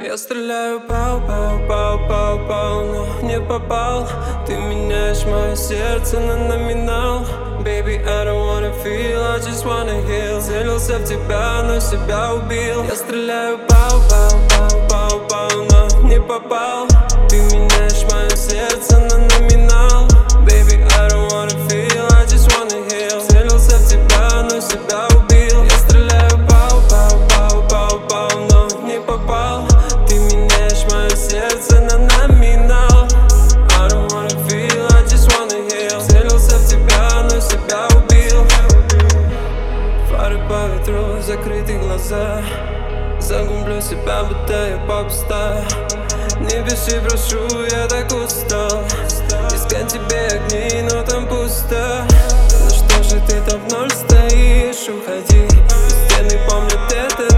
Я стреляю, пау, пау, пау, пау, пау, но не попал. Ты меняешь мое сердце на номинал. Baby, I don't wanna feel, I just wanna heal. Целился в тебя, но себя убил. Я стреляю, пау, пау, пау, пау, пау, но не попал. Ты меняешь мое сердце на номинал. Baby, I don't wanna feel, I just wanna heal. Целился в тебя, но себя убил. Я стреляю, пау, пау, пау, пау, пау, но не попал. Ты меняешь мое сердце на номинал. I don't wanna feel, I just wanna heal. Целился в тебя, но себя убил. Фары по ветру, закрыты глаза. Загублю себя, будто я поп-стар. Не пиши, прошу, я так устал. Искать тебе огни, но там пусто. Ну что же ты там в ноль стоишь, уходи. Стены помнят это.